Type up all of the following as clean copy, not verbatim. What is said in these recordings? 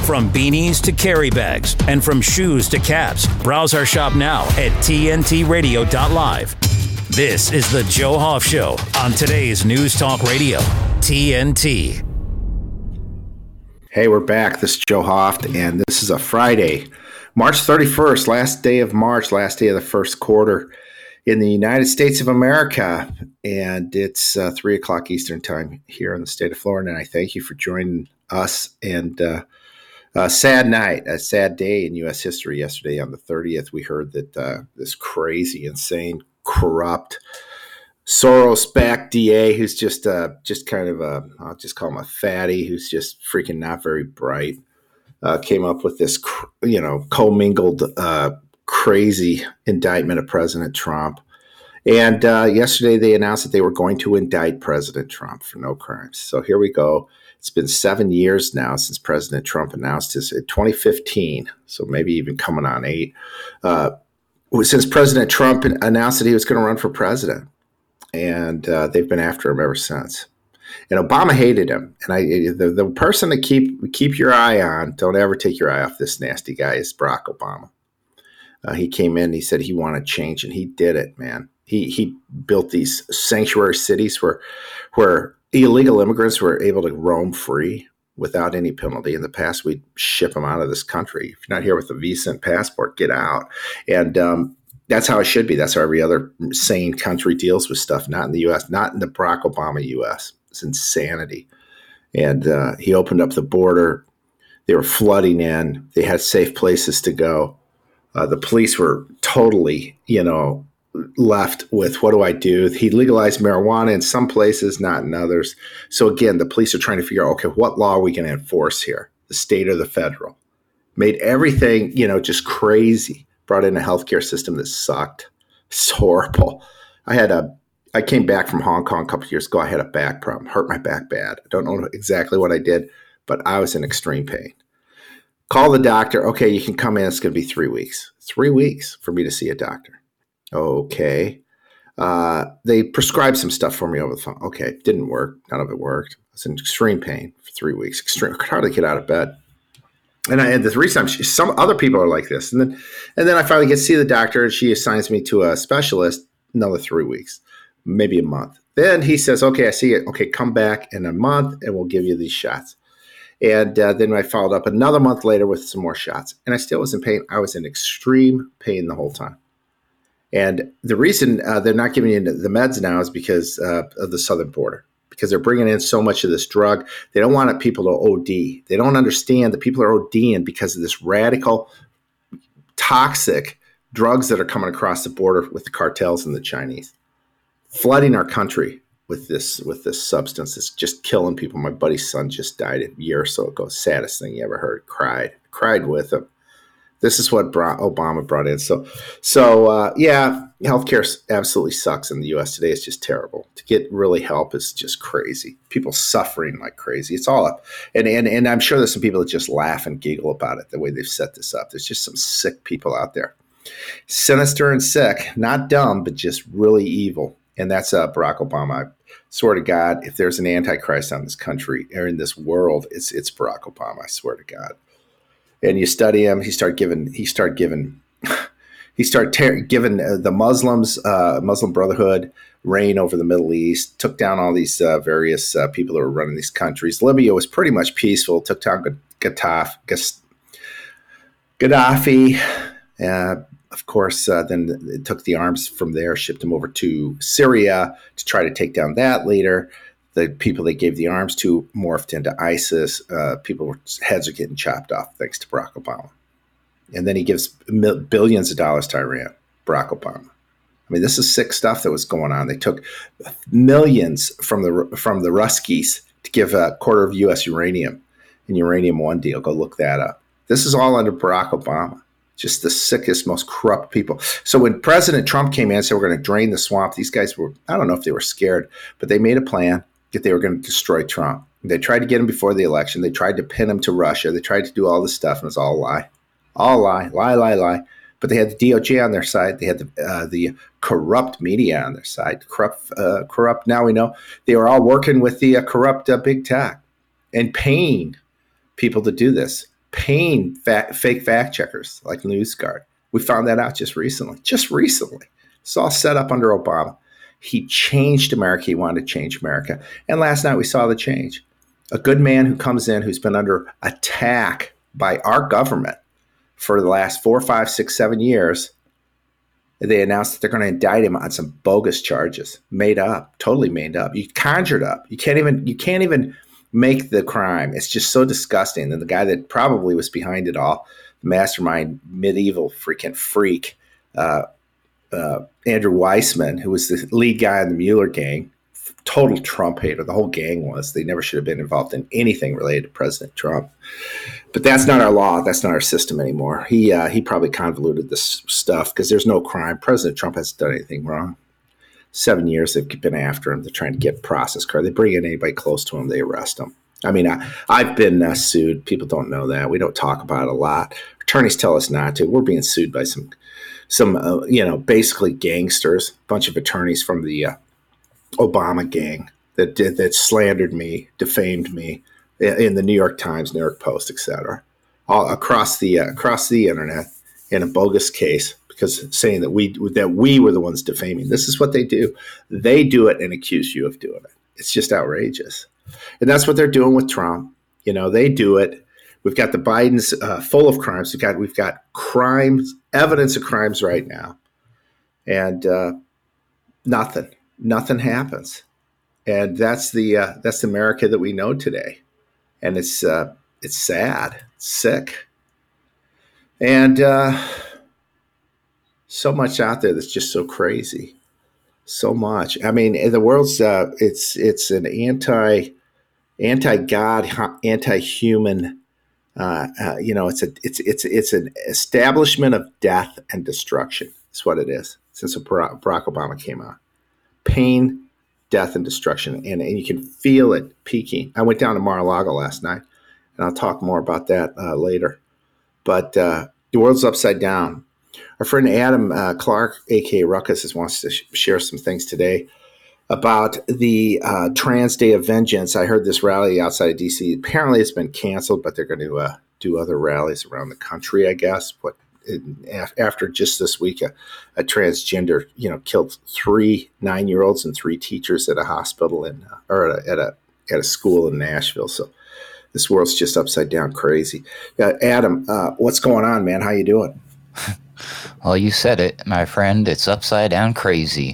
From beanies to carry bags and from shoes to caps, browse our shop now at tntradio.live. This is the Joe Hoff Show on today's News Talk Radio, TNT. Hey, we're back. This is Joe Hoff, and this is a Friday, March 31st, last day of March, last day of the first quarter in the United States of America. And it's 3 o'clock Eastern time here in the state of Florida. And I thank you for joining us. And a sad night, a sad day in U.S. history. Yesterday on the 30th, we heard that this crazy, insane, corrupt, Soros-backed DA who's just kind of I'll just call him a fatty, who's just freaking not very bright, came up with this, commingled, crazy indictment of President Trump. And yesterday they announced that they were going to indict President Trump for no crimes. So here we go. It's been 7 years now since President Trump announced his in 2015. So maybe even coming on 8. Since President Trump announced that he was going to run for president. And they've been after him ever since. And Obama hated him. And the person to keep your eye on, don't ever take your eye off this nasty guy, is Barack Obama. He came in, he said he wanted change, and he did it, man. He built these sanctuary cities where illegal immigrants were able to roam free without any penalty. In the past, we'd ship them out of this country. If you're not here with a visa and passport, get out. And that's how it should be. That's how every other sane country deals with stuff, not in the U.S., not in the Barack Obama U.S. It's insanity. And he opened up the border. They were flooding in. They had safe places to go. The police were totally, left with, what do I do? He legalized marijuana in some places, not in others. So again, the police are trying to figure out, okay, what law are we going to enforce here? The state or the federal? Made everything, just crazy. Brought in a healthcare system that sucked. It's horrible. I came back from Hong Kong a couple of years ago. I had a back problem, hurt my back bad. I don't know exactly what I did, but I was in extreme pain. Call the doctor. Okay, you can come in. It's going to be 3 weeks. 3 weeks for me to see a doctor. Okay. They prescribed some stuff for me over the phone. Okay, didn't work. None of it worked. I was in extreme pain for 3 weeks. Extreme. I could hardly get out of bed. And the reason some other people are like this. And then I finally get to see the doctor, and she assigns me to a specialist, another 3 weeks, maybe a month. Then he says, okay, I see it. Okay, come back in a month and we'll give you these shots. And then I followed up another month later with some more shots. And I still was in pain. I was in extreme pain the whole time. And the reason they're not giving you the meds now is because of the southern border. Because they're bringing in so much of this drug. They don't want people to OD. They don't understand that people are ODing because of this radical, toxic drugs that are coming across the border with the cartels and the Chinese. Flooding our country with this substance that's just killing people. My buddy's son just died a year or so ago. Saddest thing you ever heard. Cried with him. This is what Obama brought in. So, healthcare absolutely sucks in the U.S. today. It's just terrible. To get really help is just crazy. People suffering like crazy. It's all up. And I'm sure there's some people that just laugh and giggle about it, the way they've set this up. There's just some sick people out there. Sinister and sick. Not dumb, but just really evil. And that's Barack Obama. I swear to God, if there's an antichrist on this country or in this world, it's Barack Obama. I swear to God. And you study him. He started giving the Muslims, Muslim Brotherhood, reign over the Middle East. Took down all these various people that were running these countries. Libya was pretty much peaceful. Took down Gaddafi. Of course, then it took the arms from there, shipped them over to Syria to try to take down that leader. The people they gave the arms to morphed into ISIS. People's heads are getting chopped off thanks to Barack Obama. And then he gives billions of dollars to Iran, Barack Obama. I mean, this is sick stuff that was going on. They took millions from the Ruskies to give a quarter of U.S. uranium in Uranium One deal. Go look that up. This is all under Barack Obama. Just the sickest, most corrupt people. So when President Trump came in and said we're going to drain the swamp, these guys were, I don't know if they were scared, but they made a plan that they were going to destroy Trump. They tried to get him before the election. They tried to pin him to Russia. They tried to do all this stuff, and it was all a lie. All lie. But they had the DOJ on their side. They had the corrupt media on their side. Corrupt. Now we know they were all working with the corrupt big tech and paying people to do this. paying fake fact checkers like NewsGuard. We found that out just recently. It's all set up under Obama. He changed America. He wanted to change America. And last night we saw the change. A good man who comes in, who's been under attack by our government for the last 4, 5, 6, 7 years. They announced that they're going to indict him on some bogus charges, made up, totally made up. You conjured up. You can't even make the crime. It's just so disgusting. And the guy that probably was behind it all, the mastermind, medieval freaking freak, Andrew Weissman, who was the lead guy in the Mueller gang, total Trump hater. The whole gang was. They never should have been involved in anything related to President Trump. But that's not our law. That's not our system anymore. He probably convoluted this stuff because there's no crime. President Trump hasn't done anything wrong. 7 years they've been after him. They're trying to get process card. They bring in anybody close to him, they arrest him. I mean, I've been sued. People don't know that. We don't talk about it a lot. Attorneys tell us not to. We're being sued by some basically gangsters, a bunch of attorneys from the Obama gang that slandered me, defamed me in the New York Times, New York Post, etc., all across the internet in a bogus case. Because saying that we were the ones defaming. This is what they do. They do it and accuse you of doing it. It's just outrageous. And that's what they're doing with Trump. They do it. We've got the Bidens full of crimes. We've got crimes, evidence of crimes right now. And nothing happens. And that's the America that we know today. And it's sad. It's sick. And so much out there that's just so crazy. So much. I mean, the world's it's an anti-God, anti-human. It's an establishment of death and destruction. That's what it is. Since Barack Obama came out, pain, death, and destruction, and you can feel it peaking. I went down to Mar-a-Lago last night, and I'll talk more about that later. But the world's upside down. Our friend Adam Clark, a.k.a. Ruckus, wants to share some things today about the Trans Day of Vengeance. I heard this rally outside of D.C. Apparently it's been canceled, but they're going to do other rallies around the country, I guess. But after just this week, a transgender, killed 3 9-year-olds and 3 teachers at a hospital at a school in Nashville. So this world's just upside down crazy. Adam, what's going on, man? How you doing? Well, you said it, my friend. It's upside down crazy.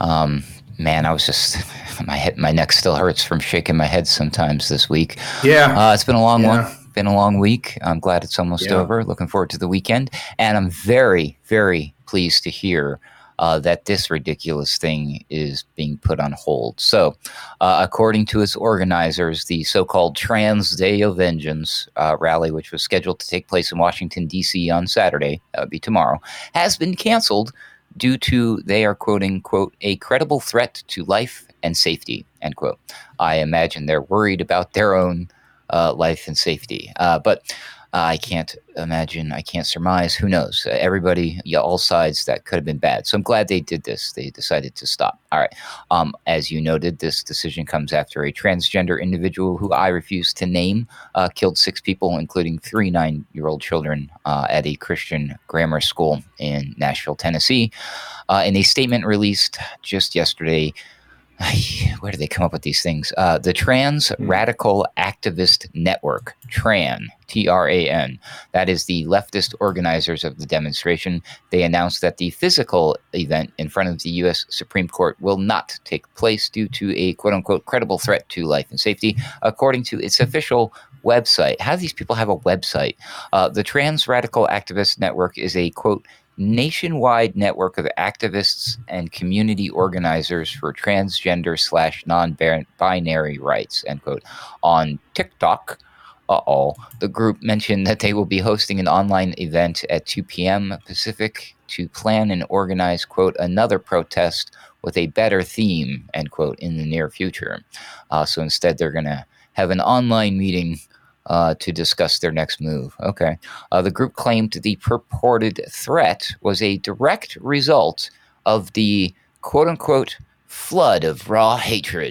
Man, I was just my neck still hurts from shaking my head sometimes this week. Yeah, it's been a long one. Been a long week. I'm glad it's almost over. Looking forward to the weekend, and I'm very, very pleased to hear that this ridiculous thing is being put on hold. So, according to its organizers, the so-called Trans Day of Vengeance rally, which was scheduled to take place in Washington, D.C. on Saturday, that would be tomorrow, has been canceled due to, they are quoting, quote, a credible threat to life and safety, end quote. I imagine they're worried about their own life and safety. But I can't imagine, I can't surmise, who knows? Everybody, all sides, that could have been bad. So I'm glad they did this. They decided to stop. All right. As you noted, this decision comes after a transgender individual who I refuse to name killed 6 people, including 3 9-year-old children at a Christian grammar school in Nashville, Tennessee. In a statement released just yesterday, where do they come up with these things? The Trans Radical Activist Network, TRAN, T-R-A-N. That is the leftist organizers of the demonstration. They announced that the physical event in front of the U.S. Supreme Court will not take place due to a quote-unquote credible threat to life and safety, according to its official website. How do these people have a website? The Trans Radical Activist Network is a, quote, nationwide network of activists and community organizers for transgender / non-binary rights, end quote. On TikTok, the group mentioned that they will be hosting an online event at 2 p.m. Pacific to plan and organize, quote, another protest with a better theme, end quote, in the near future. So instead, they're going to have an online meeting to discuss their next move. Okay. The group claimed the purported threat was a direct result of the quote-unquote flood of raw hatred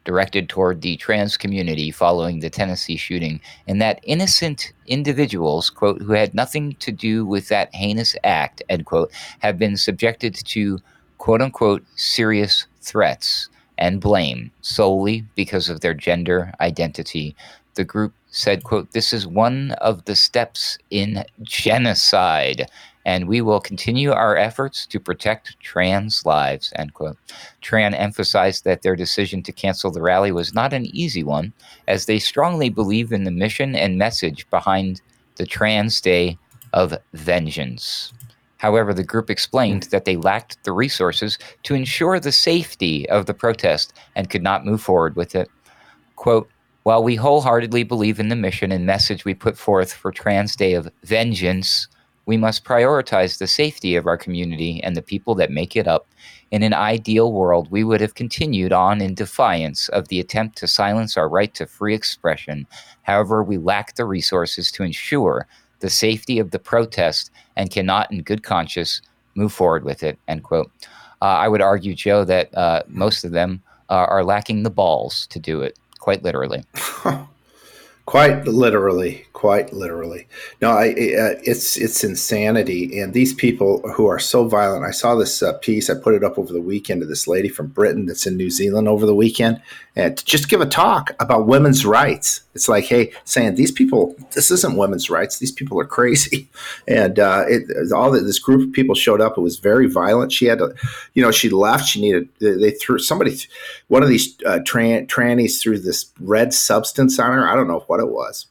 directed toward the trans community following the Tennessee shooting, and that innocent individuals, quote, who had nothing to do with that heinous act, end quote, have been subjected to, quote unquote, serious threats and blame solely because of their gender identity. The group said, quote, this is one of the steps in genocide, and we will continue our efforts to protect trans lives, end quote. Tran emphasized that their decision to cancel the rally was not an easy one, as they strongly believe in the mission and message behind the Trans Day of Vengeance. However, the group explained that they lacked the resources to ensure the safety of the protest and could not move forward with it. Quote, while we wholeheartedly believe in the mission and message we put forth for Trans Day of Vengeance, we must prioritize the safety of our community and the people that make it up. In an ideal world, we would have continued on in defiance of the attempt to silence our right to free expression. However, we lack the resources to ensure the safety of the protest and cannot, in good conscience, move forward with it, end quote. I would argue, Joe, that most of them are lacking the balls to do it. Quite literally. Quite literally. No, it's insanity. And these people who are so violent, I saw this piece, I put it up over the weekend, of this lady from Britain that's in New Zealand over the weekend, and to just give a talk about women's rights. It's like, hey, saying these people, this isn't women's rights. These people are crazy. And this group of people showed up. It was very violent. She had to, she left. They threw one of these trannies threw this red substance on her. I don't know what it was.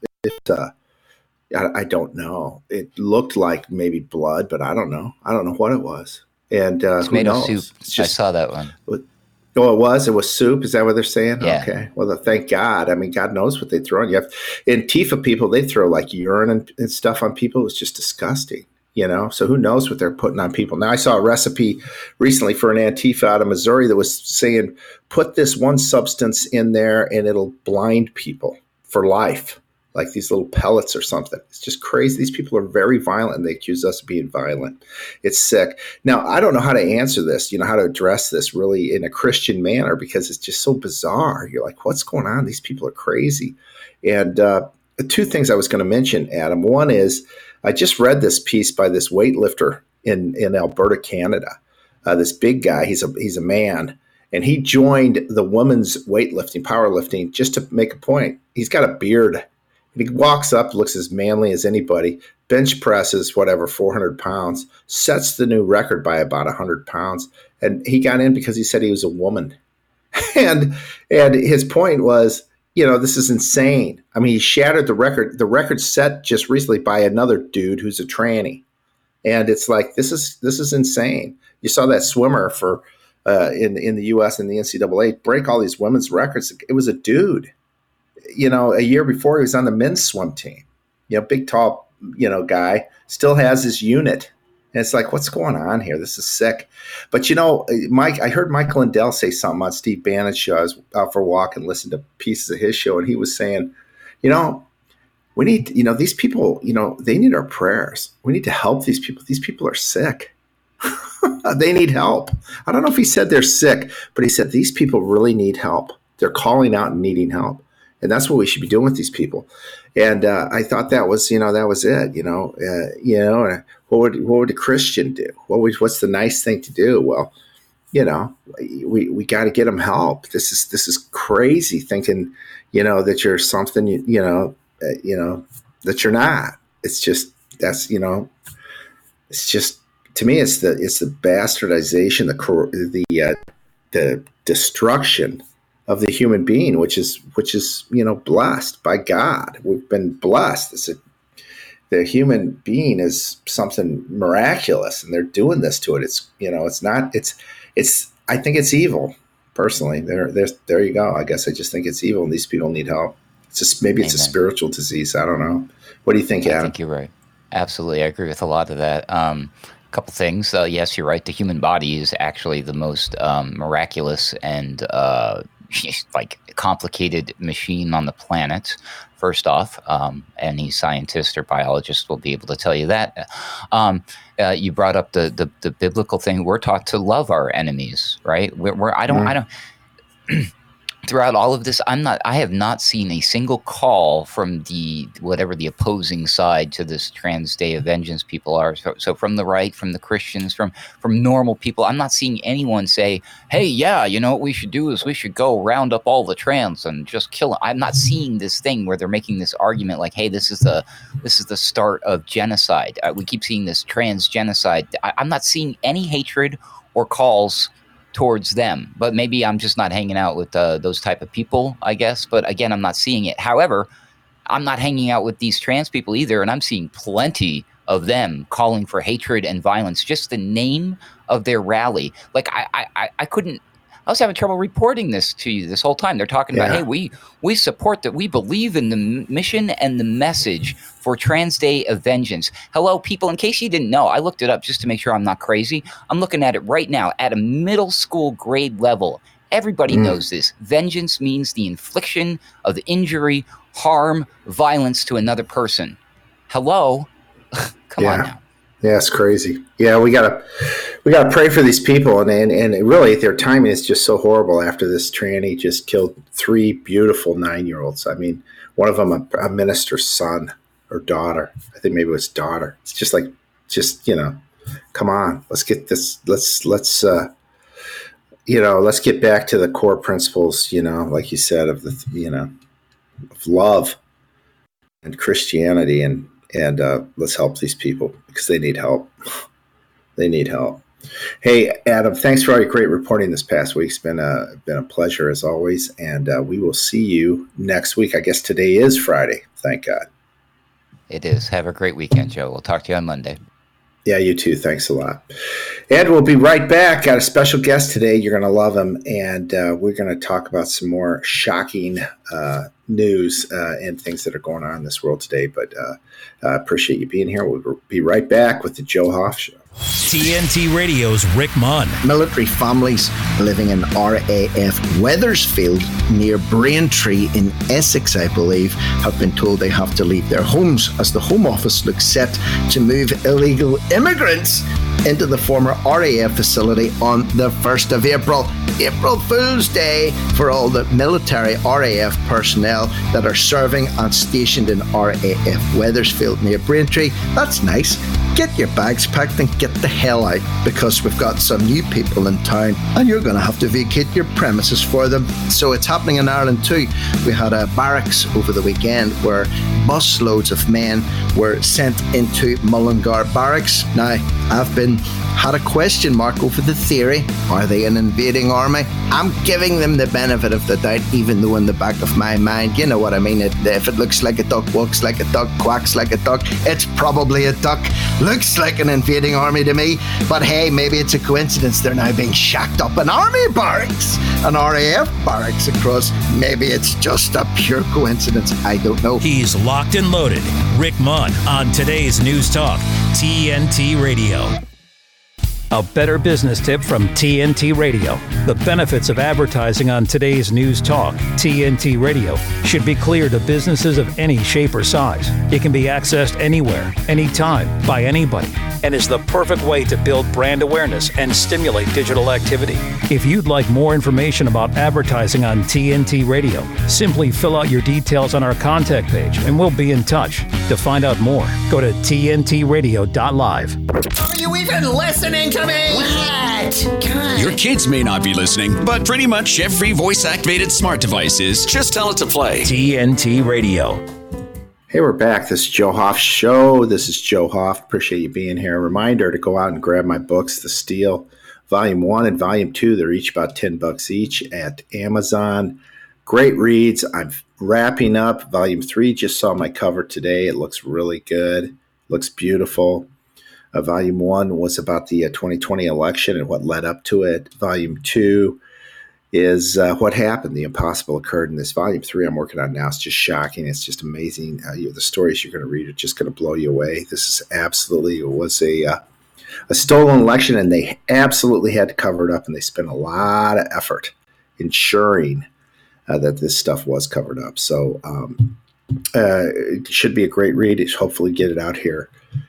I don't know. It looked like maybe blood, but I don't know. I don't know what it was. And tomato soup. I saw that one. Oh, it was? It was soup? Is that what they're saying? Yeah. Okay. Well, thank God. I mean, God knows what they throw on you. Antifa people, they throw like urine and stuff on people. It was just disgusting, So who knows what they're putting on people. Now, I saw a recipe recently for an Antifa out of Missouri that was saying, put this one substance in there and it'll blind people for life, like these little pellets or something. It's just crazy. These people are very violent, and they accuse us of being violent. It's sick. Now, I don't know how to answer this, how to address this really in a Christian manner, because it's just so bizarre. You're like, what's going on? These people are crazy. And two things I was going to mention, Adam. One is, I just read this piece by this weightlifter in Alberta, Canada. This big guy, he's a man, and he joined the women's weightlifting, powerlifting, just to make a point. He's got a beard. And he walks up, looks as manly as anybody, bench presses, 400 pounds, sets the new record by about 100 pounds. And he got in because he said he was a woman. and his point was, this is insane. I mean, he shattered the record. The record set just recently by another dude who's a tranny. And it's like, this is insane. You saw that swimmer for in the U.S. and the NCAA break all these women's records. It was a dude. A year before, he was on the men's swim team. Big, tall, guy, still has his unit. And it's like, what's going on here? This is sick. But, Mike, I heard Mike Lindell say something on Steve Bannon's show. I was out for a walk and listened to pieces of his show, and he was saying, we need, these people, they need our prayers. We need to help these people. These people are sick. They need help. I don't know if he said they're sick, but he said these people really need help. They're calling out and needing help. And that's what we should be doing with these people. And I thought that was, that was it. What would a Christian do? What's the nice thing to do? Well, we got to get them help. This is crazy thinking, that you're something, that you're not. It's just it's just, to me, it's the bastardization, the destruction of the human being, which is blessed by God. We've been blessed. The human being is something miraculous, and they're doing this to it. I think it's evil, personally. There you go. I guess I just think it's evil, and these people need help. It's just maybe it's a spiritual disease. I don't know. What do you think, Adam? I think you're right. Absolutely, I agree with a lot of that. Couple things. Yes, you're right. The human body is actually the most miraculous and complicated machine on the planet. First off, any scientist or biologist will be able to tell you that. You brought up the biblical thing. We're taught to love our enemies, right? I don't. To throughout all of this, I have not seen a single call from whatever the opposing side to this Trans Day of Vengeance people are. So from the right, from the Christians, from normal people, I'm not seeing anyone say, hey, yeah, you know what we should do is we should go round up all the trans and just kill them. I'm not seeing this thing where they're making this argument like, hey, this is the start of genocide. We keep seeing this trans genocide. I'm not seeing any hatred or calls towards them, but maybe I'm just not hanging out with those type of people, I guess. But again, I'm not seeing it. However, I'm not hanging out with these trans people either, and I'm seeing plenty of them calling for hatred and violence. Just the name of their rally, like I couldn't. I was having trouble reporting this to you this whole time. They're talking about, hey, we support that. We believe in the mission and the message for Trans Day of Vengeance. Hello, people. In case you didn't know, I looked it up just to make sure I'm not crazy. I'm looking at it right now at a middle school grade level. Everybody knows this. Vengeance means the infliction of the injury, harm, violence to another person. Hello? Come on now. Yeah, it's crazy. Yeah, we gotta pray for these people, and really their timing is just so horrible. After this tranny just killed 3 beautiful 9-year-olds. I mean, one of them a minister's son or daughter. I think maybe it was daughter. It's just like, come on, let's get this. Let's get back to the core principles. Like you said, of of love and Christianity and let's help these people because they need help. They need help. Hey, Adam, thanks for all your great reporting this past week. It's been a pleasure as always, and we will see you next week. I guess today is Friday. Thank God. It is. Have a great weekend, Joe. We'll talk to you on Monday. Yeah, you too. Thanks a lot. And we'll be right back. Got a special guest today. You're going to love him. And we're going to talk about some more shocking news and things that are going on in this world today. But I appreciate you being here. We'll be right back with the Joe Hoff Show. TNT Radio's Rick Munn. Military families living in RAF Wethersfield near Braintree in Essex, I believe, have been told they have to leave their homes as the Home Office looks set to move illegal immigrants into the former RAF facility on the 1st of April. April Fool's Day for all the military RAF personnel that are serving and stationed in RAF Wethersfield near Braintree. That's nice. Get your bags packed and get the hell out, because we've got some new people in town and you're going to have to vacate your premises for them. So it's happening in Ireland too. We had a barracks over the weekend where busloads of men were sent into Mullingar Barracks. Now, I've had a question mark over the theory. Are they an invading army? I'm giving them the benefit of the doubt, even though in the back of my mind, you know what I mean, if it looks like a duck, walks like a duck, quacks like a duck, it's probably a duck. Looks like an invading army to me, but hey, maybe it's a coincidence. They're now being shacked up in army barracks, an RAF barracks across. Maybe it's just a pure coincidence. I don't know. He's locked and loaded. Rick Munn on today's News Talk, TNT Radio. A better business tip from TNT Radio. The benefits of advertising on today's News Talk, TNT Radio, should be clear to businesses of any shape or size. It can be accessed anywhere, anytime, by anybody, and is the perfect way to build brand awareness and stimulate digital activity. If you'd like more information about advertising on TNT Radio, simply fill out your details on our contact page and we'll be in touch. To find out more, go to tntradio.live. Are you even listening to me? What? God. Your kids may not be listening, but pretty much every voice-activated smart device is. Just tell it to play. TNT Radio. Hey, we're back. This is Joe Hoff Show. This is Joe Hoff. Appreciate you being here. A reminder to go out and grab my books, The Steal, Volume 1 and Volume 2. They're each about $10 each at Amazon. Great reads. I'm wrapping up Volume 3. Just saw my cover today. It looks really good. Looks beautiful. Volume 1 was about the 2020 election and what led up to it. Volume 2 is what happened. The impossible occurred in this. Volume 3 I'm working on now. It's just shocking. It's just amazing. The stories you're going to read are just going to blow you away. This is absolutely, it was a stolen election, and they absolutely had to cover it up, and they spent a lot of effort ensuring that this stuff was covered up. So it should be a great read. Hopefully get it out here.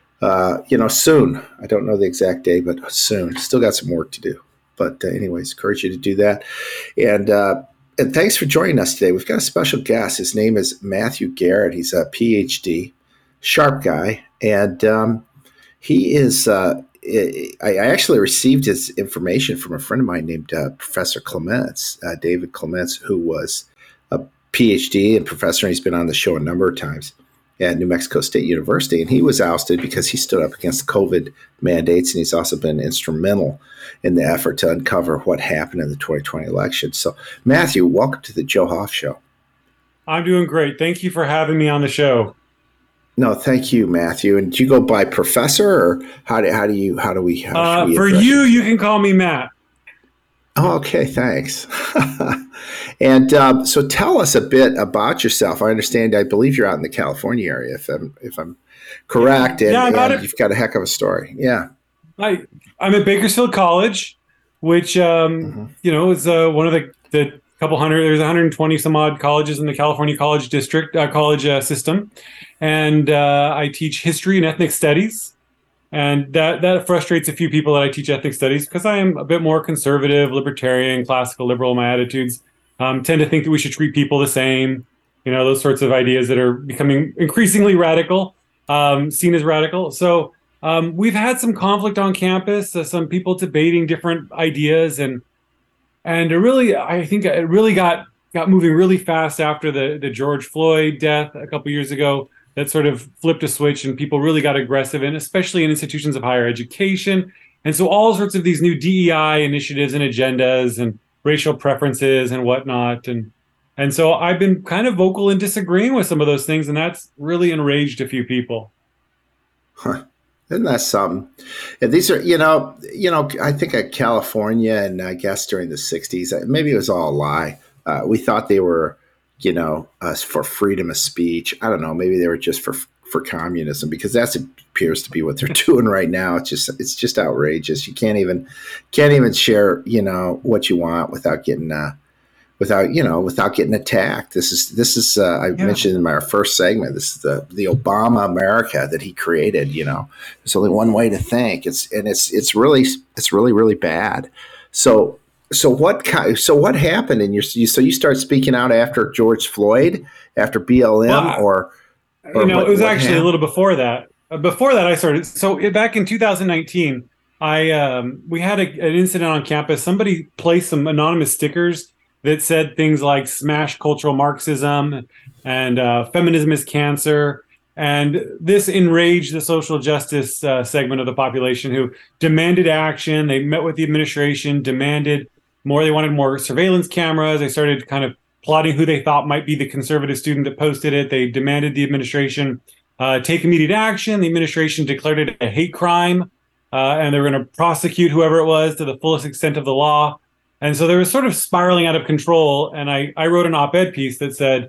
Soon. I don't know the exact day, but soon. Still got some work to do. But anyways, encourage you to do that. And And thanks for joining us today. We've got a special guest. His name is Matthew Garrett. He's a PhD, sharp guy, and he is. I actually received his information from a friend of mine named Professor Clements, David Clements, who was a PhD and professor. And he's been on the show a number of times at New Mexico State University, and he was ousted because he stood up against COVID mandates, and he's also been instrumental in the effort to uncover what happened in the 2020 election. So, Matthew, welcome to the Joe Hoff Show. I'm doing great. Thank you for having me on the show. No, thank you, Matthew. And do you go by professor, or how do we for you can call me Matt. Oh, okay, thanks. And so tell us a bit about yourself. I believe you're out in the California area, if I'm correct. And you've got a heck of a story. Yeah. I'm at Bakersfield College, which is one of the couple hundred. There's 120 some odd colleges in the California college district college system, and I teach history and ethnic studies. And that frustrates a few people that I teach ethnic studies, because I am a bit more conservative, libertarian, classical liberal in my attitudes. Tend to think that we should treat people the same, those sorts of ideas that are becoming increasingly radical, seen as radical. So we've had some conflict on campus, some people debating different ideas, and I think it really got moving really fast after the George Floyd death a couple years ago. That sort of flipped a switch, and people really got aggressive, and especially in institutions of higher education. And so all sorts of these new DEI initiatives and agendas and racial preferences and whatnot. And so I've been kind of vocal in disagreeing with some of those things, and that's really enraged a few people. Huh. Isn't that something? And these are, I think at California, and I guess during the 60s, maybe it was all a lie. We thought they were, for freedom of speech. I don't know. Maybe they were just for communism, because that appears to be what they're doing right now. It's just outrageous. You can't even share, what you want without getting attacked. This is I mentioned in my first segment. This is the Obama America that he created. There's only one way to think. It's really bad. So what happened? And you start speaking out after George Floyd, after BLM, or it was actually happened? A little before that. Before that, I started. So back in 2019, we had an incident on campus. Somebody placed some anonymous stickers that said things like "smash cultural Marxism" and "feminism is cancer." And this enraged the social justice segment of the population, who demanded action. They met with the administration, demanded more. They wanted more surveillance cameras. They started kind of plotting who they thought might be the conservative student that posted it. They demanded the administration take immediate action. The administration declared it a hate crime, and they were going to prosecute whoever it was to the fullest extent of the law. And so they were sort of spiraling out of control. And I wrote an op-ed piece that said,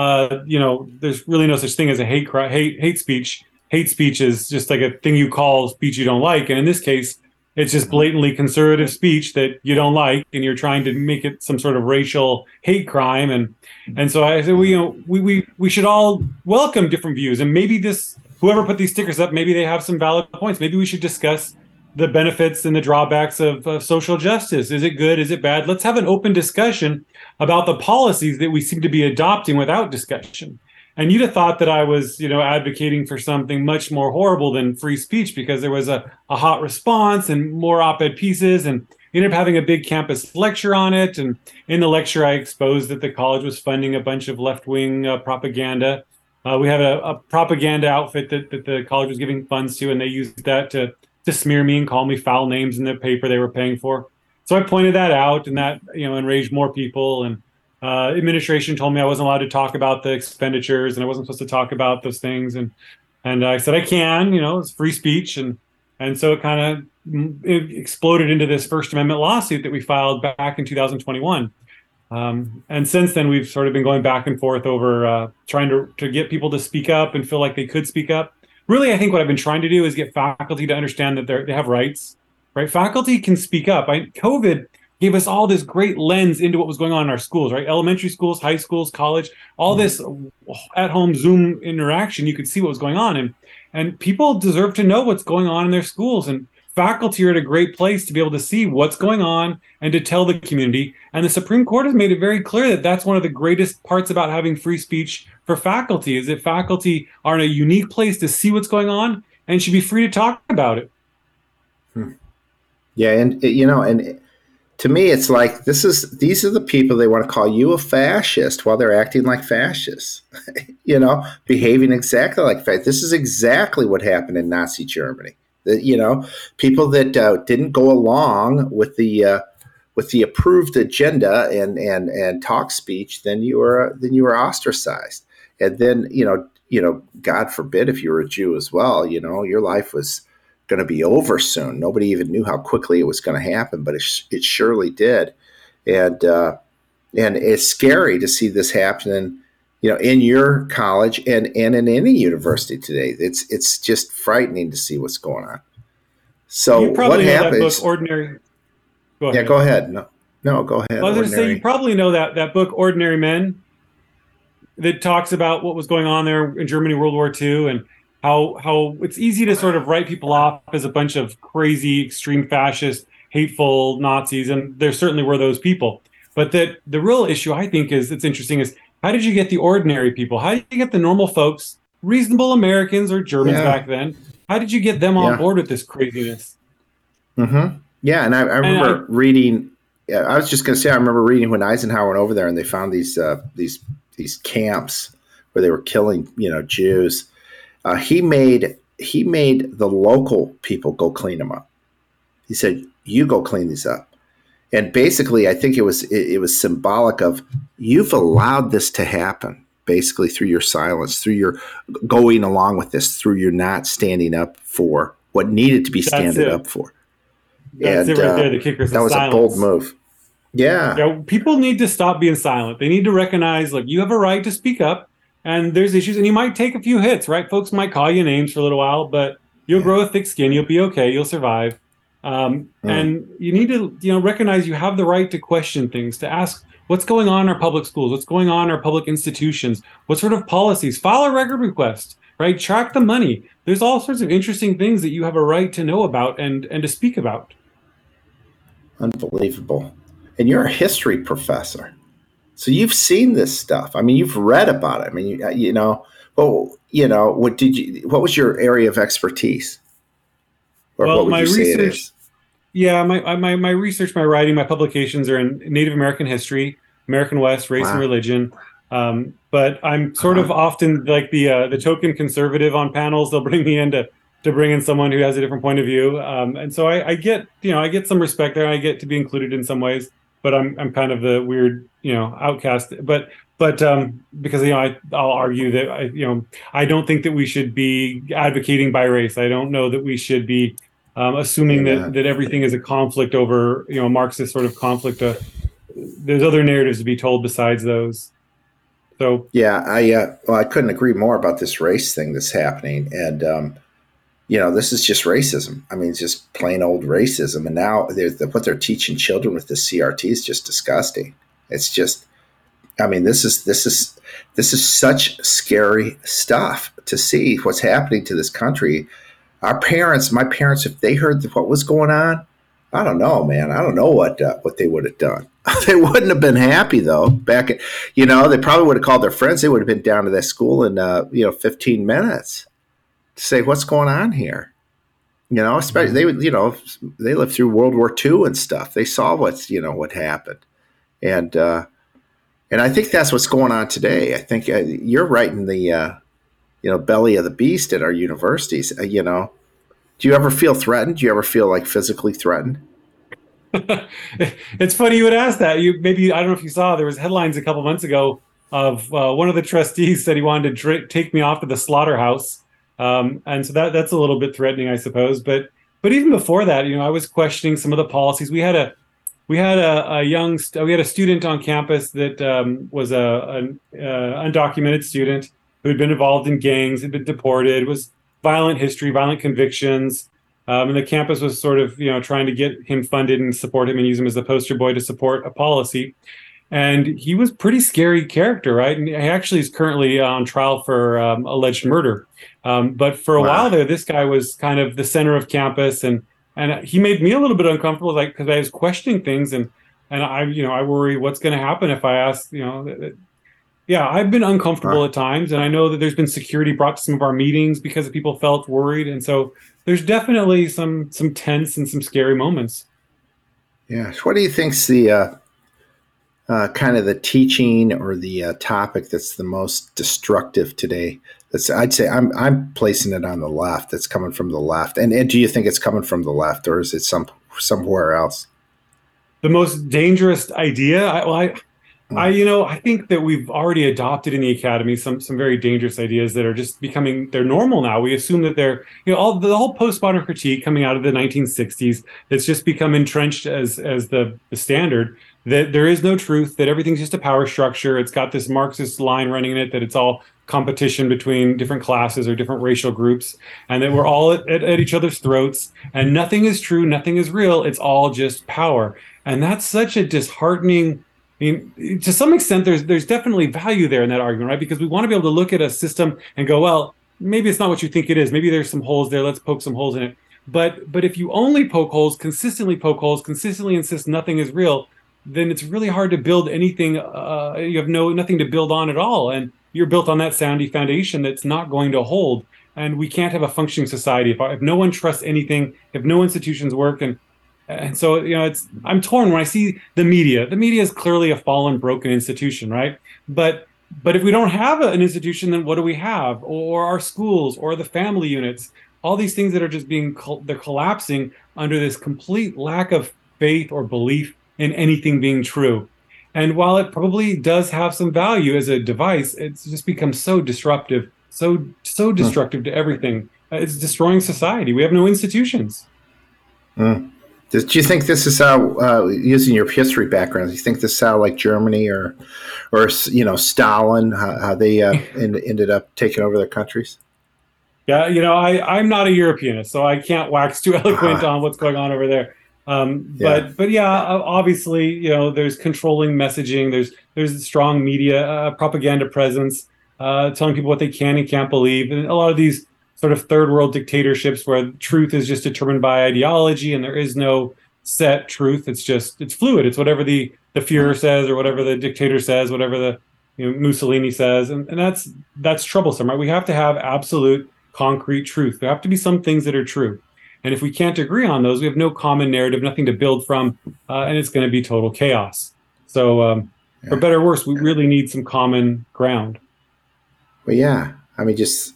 there's really no such thing as a hate speech. Hate speech is just like a thing you call speech you don't like. And in this case, it's just blatantly conservative speech that you don't like, and you're trying to make it some sort of racial hate crime. And so I said, we should all welcome different views. And maybe whoever put these stickers up, maybe they have some valid points. Maybe we should discuss the benefits and the drawbacks of social justice. Is it good? Is it bad? Let's have an open discussion about the policies that we seem to be adopting without discussion. And you'd have thought that I was, advocating for something much more horrible than free speech, because there was a hot response and more op-ed pieces, and ended up having a big campus lecture on it. And in the lecture, I exposed that the college was funding a bunch of left-wing propaganda. We had a propaganda outfit that the college was giving funds to, and they used that to smear me and call me foul names in the paper they were paying for. So I pointed that out, and that enraged more people. And administration told me I wasn't allowed to talk about the expenditures, and I wasn't supposed to talk about those things. And I said I can, it's free speech, and so it kind of exploded into this First Amendment lawsuit that we filed back in 2021. And since then, we've sort of been going back and forth over trying to get people to speak up and feel like they could speak up. Really, I think what I've been trying to do is get faculty to understand that they have rights, right? Faculty can speak up. COVID gave us all this great lens into what was going on in our schools, right? Elementary schools, high schools, college, all this at-home Zoom interaction. You could see what was going on. And people deserve to know what's going on in their schools. And faculty are at a great place to be able to see what's going on and to tell the community. And the Supreme Court has made it very clear that that's one of the greatest parts about having free speech for faculty, is that faculty are in a unique place to see what's going on and should be free to talk about it. Yeah, and to me, it's like these are the people they want to call you a fascist while they're acting like fascists, behaving exactly like fascists. This is exactly what happened in Nazi Germany. People that didn't go along with the approved agenda and talk speech, then you were ostracized, and then God forbid if you were a Jew as well, your life was going to be over soon. Nobody even knew how quickly it was going to happen, but it surely did. And it's scary to see this happening, in your college and in any university today. It's just frightening to see what's going on. So what happens? That book, Ordinary. Go ahead. Yeah, go ahead. No, go ahead. I was going to say, you probably know that book, Ordinary Men, that talks about what was going on there in Germany, World War II, and how it's easy to sort of write people off as a bunch of crazy, extreme fascist, hateful Nazis, and there certainly were those people. But that the real issue, I think, it's interesting, is how did you get the ordinary people? How did you get the normal folks, reasonable Americans or Germans back then? How did you get them on board with this craziness? Mm-hmm. Yeah, and I remember reading. I was just going to say, I remember reading when Eisenhower went over there and they found these camps where they were killing, Jews. He made the local people go clean them up. He said, "You go clean these up." And basically, I think it was symbolic of, you've allowed this to happen, basically through your silence, through your going along with this, through your not standing up for what needed to be standing up for. That's it right there, the kicker. That was silence. A bold move. Yeah. People need to stop being silent. They need to recognize, you have a right to speak up, and there's issues, and you might take a few hits, right? Folks might call you names for a little while, but you'll grow a thick skin. You'll be okay. You'll survive. And you need to, recognize you have the right to question things, to ask what's going on in our public schools, what's going on in our public institutions, what sort of policies, file a record request, right? Track the money. There's all sorts of interesting things that you have a right to know about and to speak about. Unbelievable. And you're a history professor, so you've seen this stuff. I mean, you've read about it. I mean, what was your area of expertise? Or well, my research. Yeah, my research, my writing, my publications are in Native American history, American West, race and religion. But I'm sort of often like the token conservative on panels. They'll bring me in to bring in someone who has a different point of view. And so I get some respect there. I get to be included in some ways, but I'm kind of the weird, outcast. But because I'll argue that I don't think that we should be advocating by race. I don't know that we should be assuming that everything is a conflict over a Marxist sort of conflict. There's other narratives to be told besides those. So I couldn't agree more about this race thing that's happening, and this is just racism. I mean, it's just plain old racism, and now what they're teaching children with the CRT is just disgusting. It's just. I mean, this is such scary stuff to see what's happening to this country. My parents, if they heard what was going on, I don't know, man. I don't know what they would have done. They wouldn't have been happy though. They probably would have called their friends. They would have been down to that school in 15 minutes to say what's going on here. Especially they would, they lived through World War II and stuff. They saw what happened, and I think that's what's going on today. I think you're right in the, belly of the beast at our universities. Do you ever feel threatened? Do you ever feel like physically threatened? It's funny you would ask that. I don't know if you saw, there was headlines a couple months ago of one of the trustees said he wanted to take me off to the slaughterhouse. And so that's a little bit threatening, I suppose. But even before that, I was questioning some of the policies. We had a student on campus that was an undocumented student who had been involved in gangs, had been deported, was violent history, violent convictions. And the campus was sort of, trying to get him funded and support him and use him as the poster boy to support a policy. And he was a pretty scary character, right? And he actually is currently on trial for alleged murder. But for a while there, this guy was kind of the center of campus and and he made me a little bit uncomfortable, like, because I was questioning things, and I worry what's going to happen if I ask, yeah, I've been uncomfortable at times, and I know that there's been security brought to some of our meetings because people felt worried, and so there's definitely some tense and some scary moments. Yeah. So what do you think's the kind of the teaching or the topic that's the most destructive today? I'd say I'm placing it on the left. That's coming from the left. And do you think it's coming from the left, or is it somewhere else? The most dangerous idea? I think that we've already adopted in the academy some very dangerous ideas that are just they're normal now. We assume that they're, the whole postmodern critique coming out of the 1960s, that's just become entrenched as the standard, that there is no truth, that everything's just a power structure. It's got this Marxist line running in it, that it's all competition between different classes or different racial groups, and that we're all at each other's throats, and nothing is true, nothing is real. It's all just power. And that's such a disheartening, to some extent, there's definitely value there in that argument, right? Because we want to be able to look at a system and go, well, maybe it's not what you think it is. Maybe there's some holes there. Let's poke some holes in it. But if you only consistently poke holes, consistently insist nothing is real, then it's really hard to build anything. You have nothing to build on at all, and you're built on that sandy foundation that's not going to hold. And we can't have a functioning society if no one trusts anything, if no institutions work, and so, I'm torn when I see the media. The media is clearly a fallen, broken institution, right? But if we don't have an institution, then what do we have? Or our schools, or the family units, all these things that are just they're collapsing under this complete lack of faith or belief in anything being true. And while it probably does have some value as a device, it's just become so disruptive, so destructive to everything. It's destroying society. We have no institutions. Do you think this is how, using your history background, do you think this is how, like Germany or Stalin, how they ended up taking over their countries? Yeah, I'm not a Europeanist, so I can't wax too eloquent on what's going on over there. But yeah, obviously, there's controlling messaging. There's strong media propaganda presence, telling people what they can and can't believe, and a lot of these sort of third world dictatorships where truth is just determined by ideology and there is no set truth. It's fluid. It's whatever the Führer says, or whatever the dictator says, whatever the Mussolini says, and that's troublesome, right? We have to have absolute concrete truth. There have to be some things that are true, and if we can't agree on those, we have no common narrative, nothing to build from, and it's going to be total chaos. So for better or worse, we really need some common ground. Well, yeah, I mean, just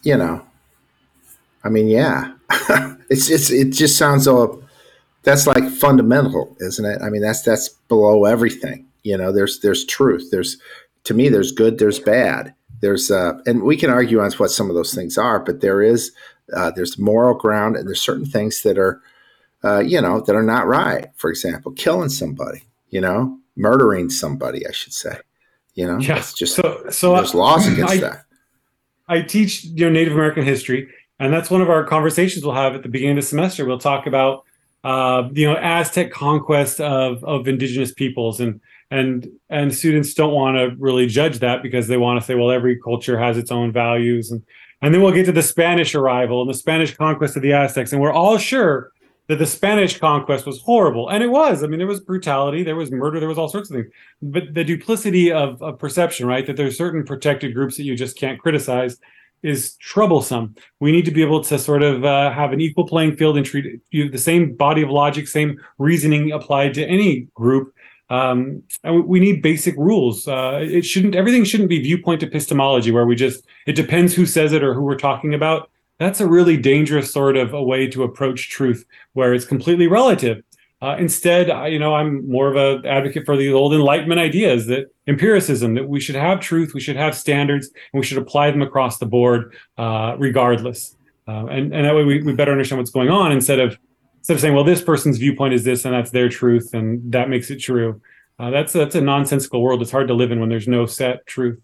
yeah, it just sounds that's like fundamental, isn't it? I mean, that's below everything. There's truth. To me, there's good, there's bad. There's and we can argue on what some of those things are, but there's moral ground, and there's certain things that are that are not right. For example, killing somebody, murdering somebody, I should say. It's just so there's laws against that. I teach Native American history. And that's one of our conversations we'll have at the beginning of the semester. We'll talk about, Aztec conquest of indigenous peoples, and students don't want to really judge that because they want to say, well, every culture has its own values, and then we'll get to the Spanish arrival and the Spanish conquest of the Aztecs, and we're all sure that the Spanish conquest was horrible, and it was. I mean, there was brutality, there was murder, there was all sorts of things, but the duplicity of perception, right? That there's certain protected groups that you just can't criticize, is troublesome. We need to be able to sort of have an equal playing field and treat the same body of logic, same reasoning applied to any group. And we need basic rules. Everything shouldn't be viewpoint epistemology, where it depends who says it or who we're talking about. That's a really dangerous sort of a way to approach truth, where it's completely relative. Instead, I'm more of an advocate for the old Enlightenment ideas, that empiricism, that we should have truth, we should have standards, and we should apply them across the board, regardless. And that way we better understand what's going on, instead of saying, well, this person's viewpoint is this, and that's their truth, and that makes it true. That's a nonsensical world. It's hard to live in when there's no set truth.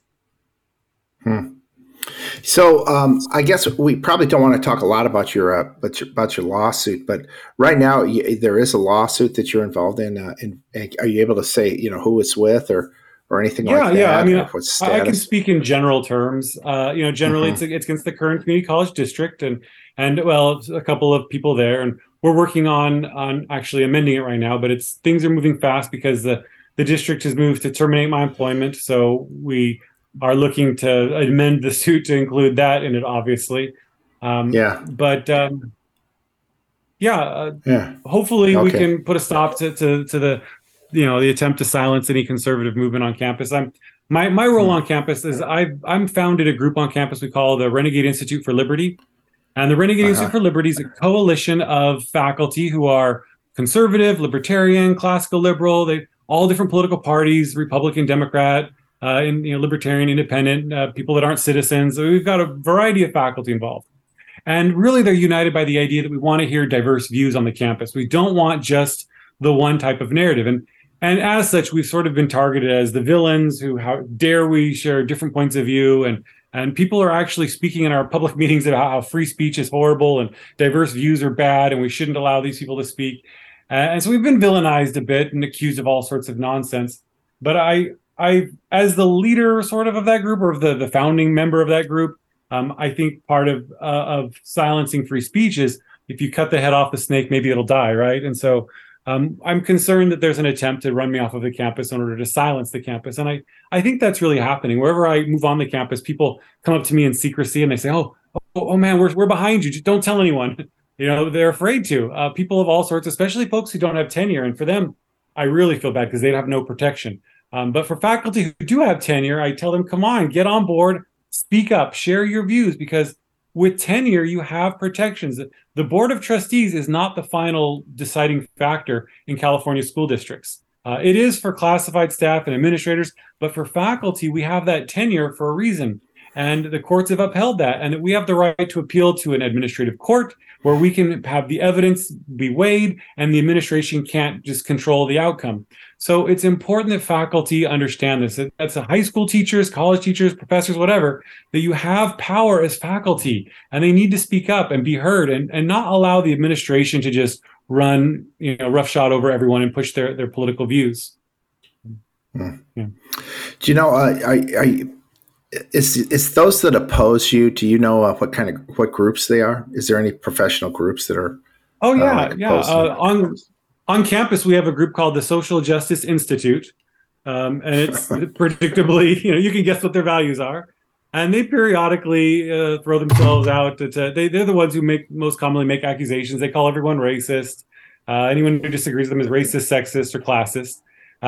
So I guess we probably don't want to talk a lot about your lawsuit, but right now there is a lawsuit that you're involved in. And are you able to say who it's with or anything like that? Yeah. I mean, I can speak in general terms. Generally it's against the Kern Community College District and well, a couple of people there, and we're working on actually amending it right now, but things are moving fast because the district has moved to terminate my employment. So we are looking to amend the suit to include that in it, obviously. Hopefully we can put a stop to the the attempt to silence any conservative movement on campus. My role on campus is I'm founded a group on campus we call the Renegade Institute for Liberty. And the Renegade Institute for Liberty is a coalition of faculty who are conservative, libertarian, classical liberal, all different political parties, Republican, Democrat, libertarian, independent, people that aren't citizens. So we've got a variety of faculty involved. And really, they're united by the idea that we want to hear diverse views on the campus. We don't want just the one type of narrative. And as such, we've sort of been targeted as the villains who, how dare we share different points of view. And people are actually speaking in our public meetings about how free speech is horrible and diverse views are bad and we shouldn't allow these people to speak. And so we've been villainized a bit and accused of all sorts of nonsense. But I as the leader sort of that group, or the founding member of that group, I think part of silencing free speech is if you cut the head off the snake, maybe it'll die, right? And so I'm concerned that there's an attempt to run me off of the campus in order to silence the campus. And I think that's really happening. Wherever I move on the campus, people come up to me in secrecy and they say, oh man, we're behind you. Just don't tell anyone. They're afraid to. People of all sorts, especially folks who don't have tenure. And for them, I really feel bad because they'd have no protection. But for faculty who do have tenure, I tell them, come on, get on board, speak up, share your views, because with tenure, you have protections. The Board of Trustees is not the final deciding factor in California school districts. It is for classified staff and administrators, but for faculty, we have that tenure for a reason. And the courts have upheld that. And we have the right to appeal to an administrative court where we can have the evidence be weighed and the administration can't just control the outcome. So it's important that faculty understand this. That's high school teachers, college teachers, professors, whatever, that you have power as faculty and they need to speak up and be heard and not allow the administration to just run roughshod over everyone and push their political views. Yeah. Do you know, it's those that oppose you. Do you know what groups they are? Is there any professional groups that are? Oh yeah. On campus, we have a group called the Social Justice Institute, and it's predictably, you can guess what their values are, and they periodically throw themselves out. They're the ones who most commonly make accusations. They call everyone racist. Anyone who disagrees with them is racist, sexist, or classist,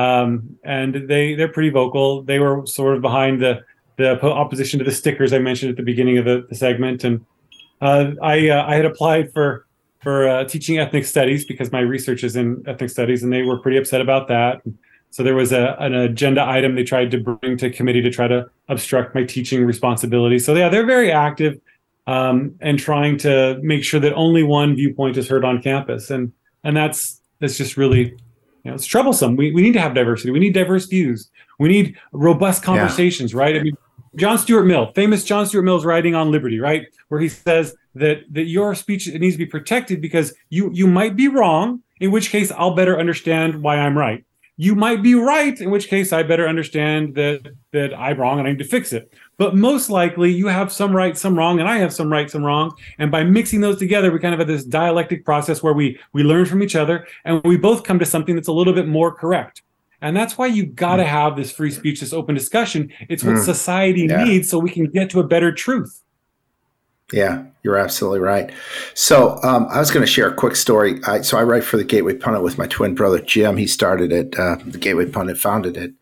and they're pretty vocal. They were sort of behind the opposition to the stickers I mentioned at the beginning of the segment, and I had applied for teaching ethnic studies because my research is in ethnic studies, and they were pretty upset about that. So there was an agenda item they tried to bring to committee to try to obstruct my teaching responsibility. So yeah, they're very active and trying to make sure that only one viewpoint is heard on campus, and that's just really it's troublesome. We need to have diversity. We need diverse views. We need robust conversations, right? I mean, John Stuart Mill, famous John Stuart Mill's writing on liberty, right? Where he says that your speech needs to be protected because you might be wrong, in which case I'll better understand why I'm right. You might be right, in which case I better understand that I'm wrong and I need to fix it. But most likely you have some right, some wrong, and I have some right, some wrong. And by mixing those together, we kind of have this dialectic process where we learn from each other and we both come to something that's a little bit more correct. And that's why you got to have this free speech, this open discussion. It's what society needs so we can get to a better truth. Yeah, you're absolutely right. So I was going to share a quick story. So I write for the Gateway Pundit with my twin brother, Jim. He started it, the Gateway Pundit, founded it,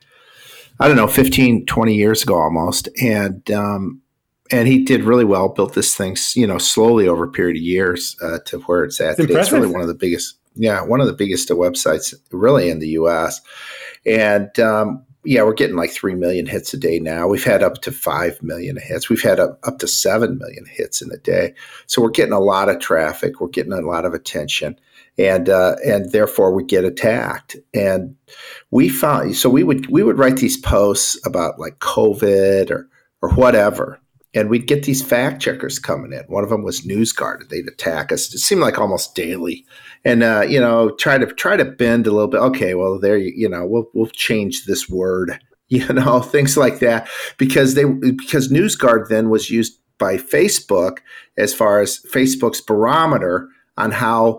15, 20 years ago almost. And he did really well, built this thing, slowly over a period of years to where it's at today. It's really one of the biggest websites really in the U.S. And we're getting like 3 million hits a day now. We've had up to 5 million hits. We've had up to 7 million hits in a day. So we're getting a lot of traffic. We're getting a lot of attention, and therefore we get attacked. And we found, so we would write these posts about like COVID or whatever. And we'd get these fact checkers coming in. One of them was NewsGuard. They'd attack us. It seemed like almost daily, and try to bend a little bit. Okay, well there we'll change this word. Things like that because NewsGuard then was used by Facebook as far as Facebook's barometer on how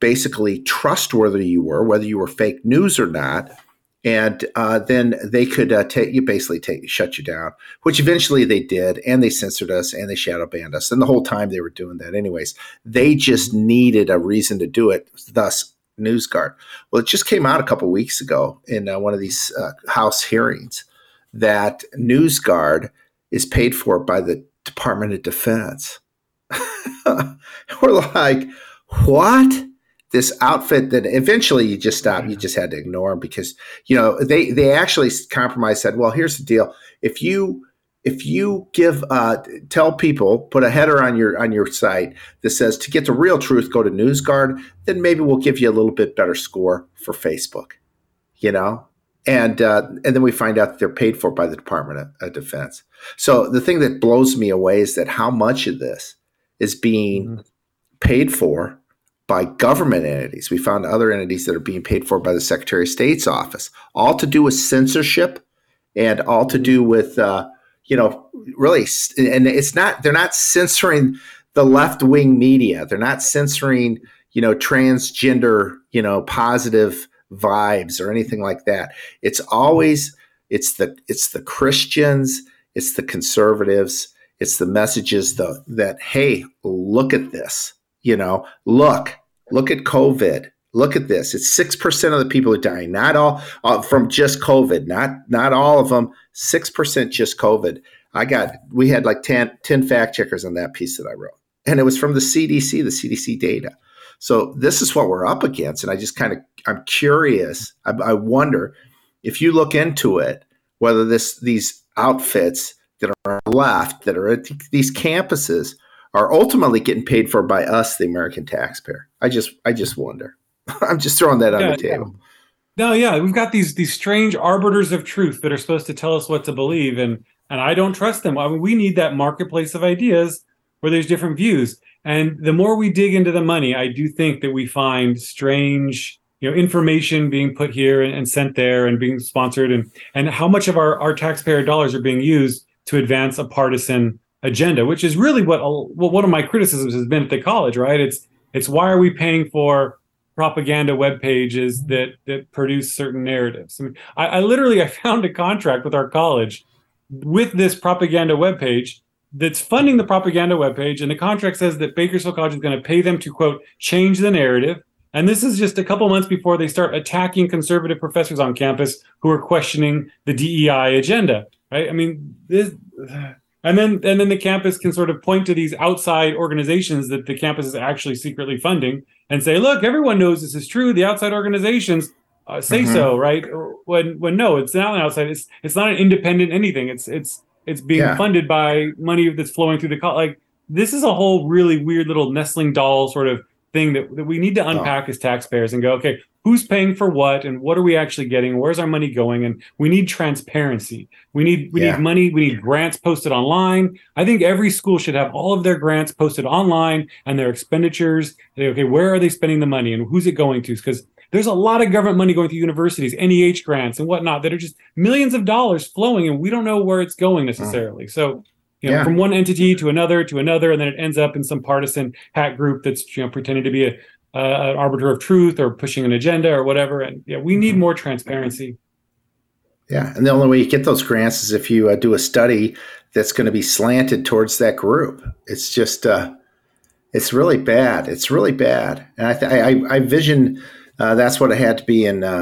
basically trustworthy you were, whether you were fake news or not. And then they could shut you down, which eventually they did. And they censored us and they shadow banned us. And the whole time they were doing that anyways. They just needed a reason to do it, thus NewsGuard. Well, it just came out a couple of weeks ago in one of these House hearings that NewsGuard is paid for by the Department of Defense. We're like, what? This outfit that eventually you just stopped. You just had to ignore them because, they actually compromised, said, well, here's the deal. If you give, tell people, put a header on your site that says to get the real truth, go to NewsGuard, then maybe we'll give you a little bit better score for Facebook, and then we find out that they're paid for by the Department of Defense. So the thing that blows me away is that how much of this is being paid for by government entities. We found other entities that are being paid for by the Secretary of State's office, all to do with censorship and all to do with, really, and they're not censoring the left-wing media. They're not censoring, transgender, positive vibes or anything like that. It's the Christians, it's the conservatives, it's the messages that, hey, look at this, look at COVID. Look at this. It's 6% of the people are dying, not all from just COVID, not all of them, 6% just COVID. We had like 10 fact checkers on that piece that I wrote. And it was from the CDC data. So this is what we're up against. And I just I'm curious. I wonder if you look into it, whether these outfits that are left, that are at these campuses, are ultimately getting paid for by us, the American taxpayer. I just wonder. I'm just throwing that on the table. No, yeah, we've got these strange arbiters of truth that are supposed to tell us what to believe, and I don't trust them. I mean, we need that marketplace of ideas where there's different views. And the more we dig into the money, I do think that we find strange, information being put here and sent there and being sponsored, and how much of our taxpayer dollars are being used to advance a partisan agenda, which is really what one of my criticisms has been at the college, right? It's why are we paying for propaganda web pages that produce certain narratives? I mean, I found a contract with our college with this propaganda web page that's funding the propaganda web page, and the contract says that Bakersfield College is going to pay them to, quote, change the narrative. And this is just a couple months before they start attacking conservative professors on campus who are questioning the DEI agenda, right? I mean, this. And then the campus can sort of point to these outside organizations that the campus is actually secretly funding and say, look, everyone knows this is true. The outside organizations say so, right? When no, it's not an outside. It's not an independent anything. It's being funded by money that's flowing through the college. Like, this is a whole really weird little nestling doll sort of thing that we need to unpack as taxpayers and go, okay, who's paying for what and what are we actually getting? Where's our money going? And we need transparency. We need money. We need grants posted online. I think every school should have all of their grants posted online and their expenditures. Okay, where are they spending the money and who's it going to? Because there's a lot of government money going to universities, NEH grants and whatnot that are just millions of dollars flowing, and we don't know where it's going necessarily. So, from one entity to another, and then it ends up in some partisan hack group that's pretending to be an arbiter of truth or pushing an agenda or whatever. And we need more transparency. Yeah, and the only way you get those grants is if you do a study that's going to be slanted towards that group. It's just, it's really bad. It's really bad, and I vision that's what it had to be in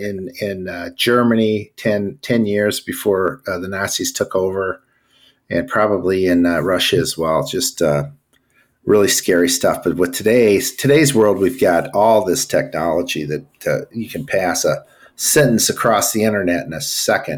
Germany 10 years before the Nazis took over. And probably in Russia as well. Just really scary stuff. But with today's world, we've got all this technology that you can pass a sentence across the internet in a second.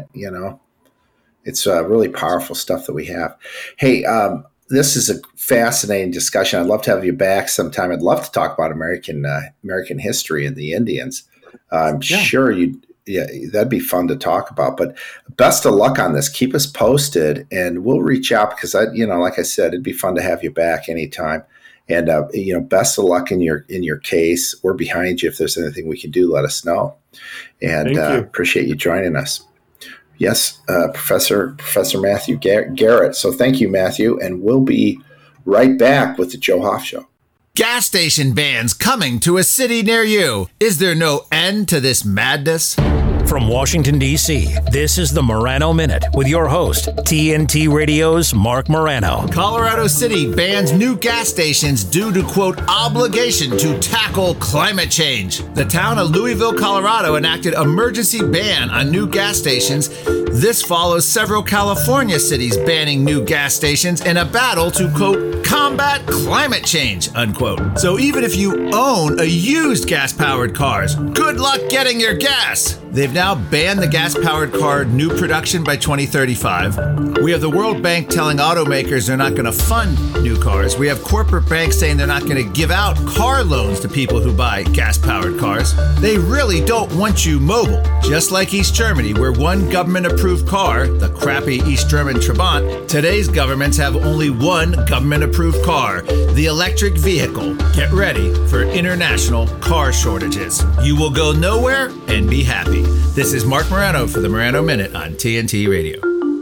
It's really powerful stuff that we have. Hey, this is a fascinating discussion. I'd love to have you back sometime. I'd love to talk about American history and the Indians. I'm sure that'd be fun to talk about, but best of luck on this. Keep us posted and we'll reach out because like I said, it'd be fun to have you back anytime. And, best of luck in your case. We're behind you. If there's anything we can do, let us know. And appreciate you joining us. Yes. Professor Matthew Garrett. So thank you, Matthew. And we'll be right back with the Joe Hoff Show. Gas station bans coming to a city near you. Is there no end to this madness? From Washington, D.C., this is the Morano Minute with your host, TNT Radio's Mark Morano. Colorado City bans new gas stations due to, quote, obligation to tackle climate change. The town of Louisville, Colorado enacted emergency ban on new gas stations. This follows several California cities banning new gas stations in a battle to, quote, combat climate change, unquote. So even if you own a used gas-powered cars, good luck getting your gas. They've now banned the gas-powered car new production by 2035. We have the World Bank telling automakers they're not going to fund new cars. We have corporate banks saying they're not going to give out car loans to people who buy gas-powered cars. They really don't want you mobile. Just like East Germany, where one government-approved car, the crappy East German Trabant, today's governments have only one government-approved car, the electric vehicle. Get ready for international car shortages. You will go nowhere and be happy. This is Mark Morano for the Morano Minute on TNT Radio.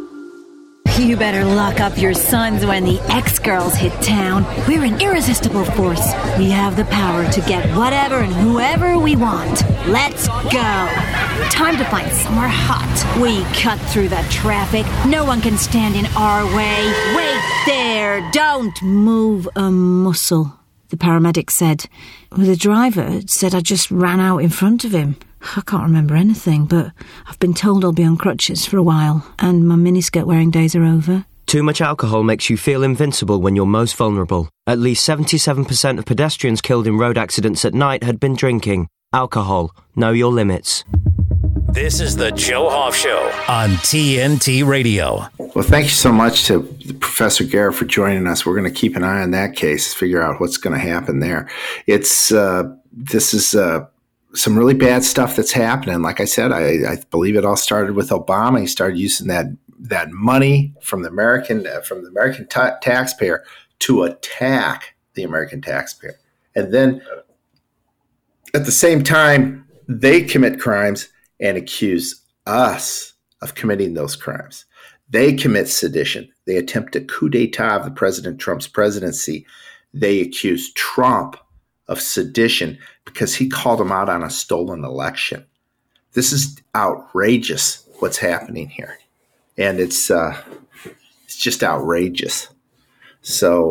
You better lock up your sons when the ex-girls hit town. We're an irresistible force. We have the power to get whatever and whoever we want. Let's go. Time to find somewhere hot. We cut through the traffic. No one can stand in our way. Wait there. Don't move a muscle, the paramedic said. The driver said I just ran out in front of him. I can't remember anything, but I've been told I'll be on crutches for a while, and my miniskirt wearing days are over. Too much alcohol makes you feel invincible when you're most vulnerable. At least 77% of pedestrians killed in road accidents at night had been drinking. Alcohol. Know your limits. This is the Joe Hoff Show on TNT Radio. Well, thank you so much to Professor Garrett for joining us. We're going to keep an eye on that case, figure out what's going to happen there. This is some really bad stuff that's happening. Like I said, I believe it all started with Obama. He started using that money from the American taxpayer to attack the American taxpayer, and then at the same time they commit crimes and accuse us of committing those crimes. They commit sedition. They attempt a coup d'etat of the President Trump's presidency. They accuse Trump of sedition because he called him out on a stolen election. This is outrageous what's happening here. And it's just outrageous. So,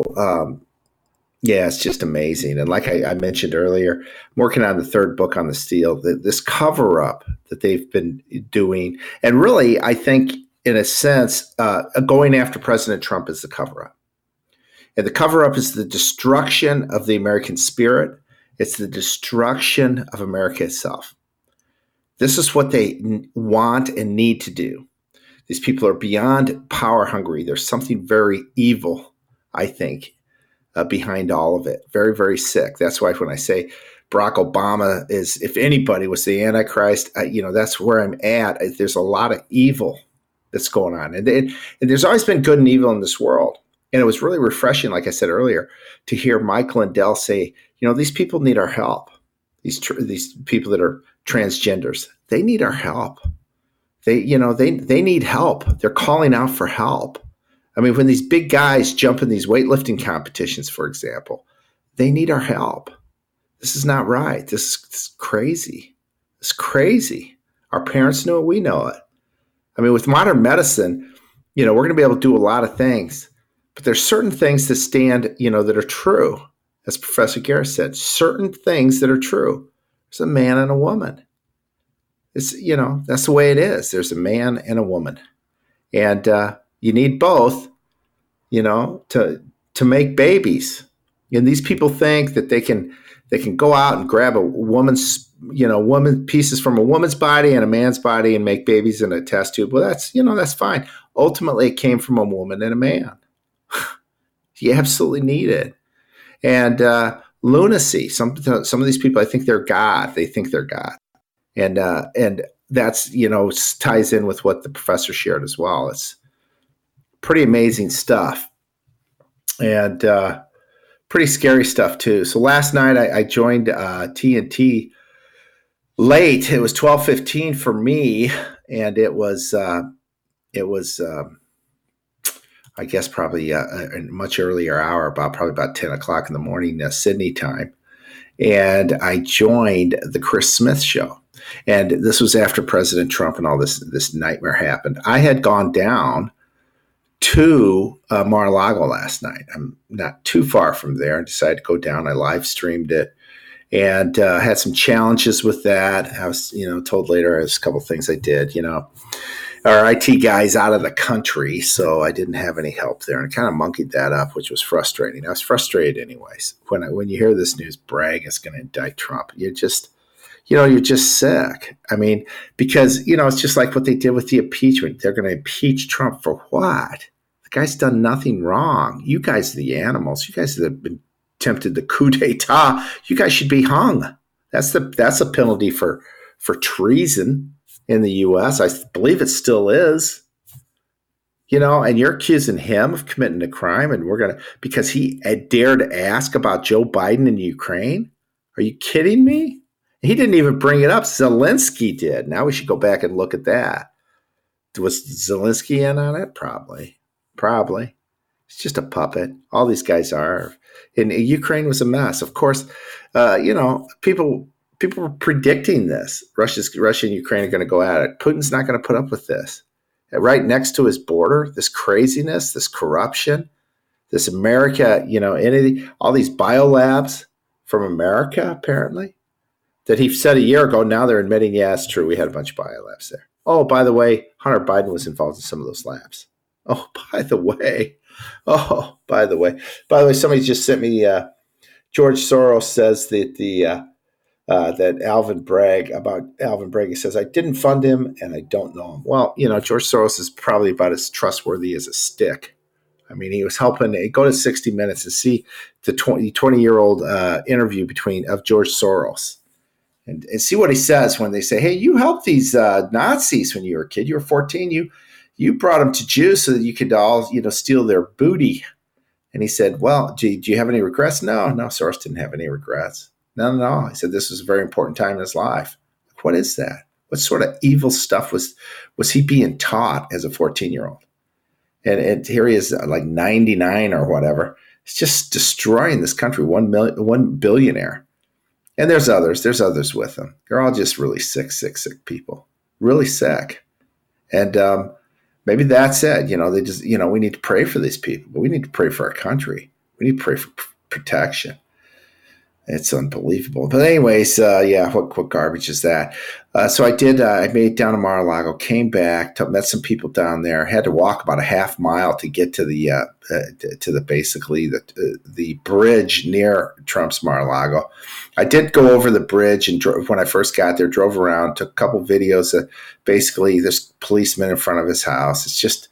it's just amazing. And like I mentioned earlier, I'm working on the third book on the Steele, this cover-up that they've been doing. And really, I think, in a sense, going after President Trump is the cover-up. And the cover-up is the destruction of the American spirit. It's the destruction of America itself. This is what they want and need to do. These people are beyond power hungry. There's something very evil, I think, behind all of it. Very, very sick. That's why when I say Barack Obama is, if anybody was the Antichrist, that's where I'm at. There's a lot of evil that's going on. And there's always been good and evil in this world. And it was really refreshing, like I said earlier, to hear Mike Lindell say, these people need our help. These people that are transgenders, they need our help. They need help. They're calling out for help. I mean, when these big guys jump in these weightlifting competitions, for example, they need our help. This is not right. This is crazy. It's crazy. Our parents know it. We know it. I mean, with modern medicine, we're going to be able to do a lot of things. But there's certain things that stand, that are true. As Professor Garrett said, certain things that are true. There's a man and a woman. It's, that's the way it is. There's a man and a woman. And you need both, to make babies. And these people think that they can go out and grab a woman's, woman pieces from a woman's body and a man's body and make babies in a test tube. Well, that's fine. Ultimately, it came from a woman and a man. You absolutely need it. And lunacy. Some of these people, I think they're God. They think they're God. And that's, ties in with what the professor shared as well. It's pretty amazing stuff. And pretty scary stuff too. So last night I joined TNT late. It was 12:15 for me. And it was I guess probably a much earlier hour, probably about 10 o'clock in the morning, Sydney time. And I joined the Chris Smith show. And this was after President Trump and all this nightmare happened. I had gone down to Mar-a-Lago last night. I'm not too far from there. I decided to go down. I live streamed it and had some challenges with that. I was, told later there's a couple of things I did, Our IT guy's out of the country, so I didn't have any help there. And I kind of monkeyed that up, which was frustrating. I was frustrated anyways. When you hear this news, Bragg is going to indict Trump, you're just sick. I mean, because, it's just like what they did with the impeachment. They're going to impeach Trump for what? The guy's done nothing wrong. You guys are the animals. You guys that have been tempted the coup d'etat. You guys should be hung. That's a penalty for treason in the U.S. I believe it still is. And you're accusing him of committing a crime, and because he dared to ask about Joe Biden in Ukraine? Are you kidding me? He didn't even bring it up. Zelensky did. Now we should go back and look at that. Was Zelensky in on it? Probably. It's just a puppet. All these guys are. And Ukraine was a mess. Of course, people were predicting this. Russia and Ukraine are going to go at it. Putin's not going to put up with this. Right next to his border, this craziness, this corruption, this America, all these biolabs from America, apparently, that he said a year ago, now they're admitting, yeah, it's true. We had a bunch of biolabs there. Oh, by the way, Hunter Biden was involved in some of those labs. Oh, by the way, somebody just sent me, George Soros says that that Alvin Bragg, he says, I didn't fund him and I don't know him. Well, George Soros is probably about as trustworthy as a stick. I mean, he was helping, go to 60 Minutes and see the 20-year-old interview of George Soros and see what he says when they say, hey, you helped these Nazis when you were a kid. You were 14. You brought them to Jews so that you could all, steal their booty. And he said, well, do you have any regrets? No, Soros didn't have any regrets. No. He said this was a very important time in his life. What is that? What sort of evil stuff was he being taught as a 14-year-old? And here he is, like 99 or whatever. He's just destroying this country, 1 billionaire. And there's others with him. They're all just really sick people, really sick. And maybe that's it. They just, we need to pray for these people, but we need to pray for our country. We need to pray for protection. It's unbelievable. But anyways, what garbage is that? So I made it down to Mar-a-Lago, came back, met some people down there, had to walk about a half mile to get to the bridge near Trump's Mar-a-Lago. I did go over the bridge and when I first got there, drove around, took a couple videos of basically this policeman in front of his house. It's just,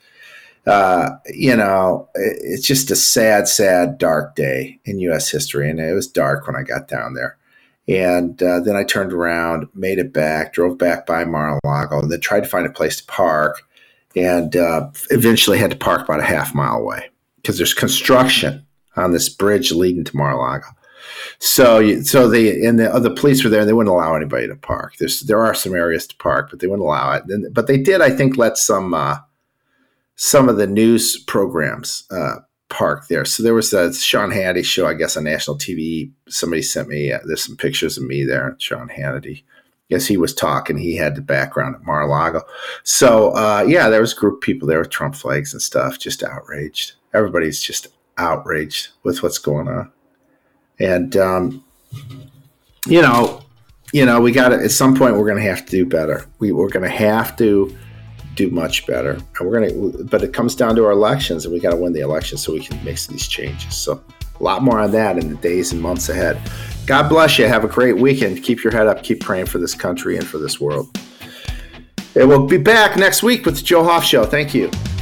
it's just a sad, dark day in U.S. history. And it was dark when I got down there. And then I turned around, made it back, drove back by Mar-a-Lago, and then tried to find a place to park. And eventually had to park about a half mile away because there's construction on this bridge leading to Mar-a-Lago. So the police were there and they wouldn't allow anybody to park. There are some areas to park, but they wouldn't allow it. But they did, I think, let some of the news programs park there. So there was a Sean Hannity show, I guess, on national TV. Somebody sent me, there's some pictures of me there, Sean Hannity. I guess he was talking. He had the background at Mar-a-Lago. So, there was a group of people there with Trump flags and stuff, just outraged. Everybody's just outraged with what's going on. And, we got to, at some point, we're going to have to do better. We're going to have to do much better. And but it comes down to our elections, and we got to win the election so we can make these changes. So a lot more on that in the days and months ahead. God bless you. Have a great weekend. Keep your head up. Keep praying for this country and for this world. And we'll be back next week with the Joe Hoff Show. Thank you.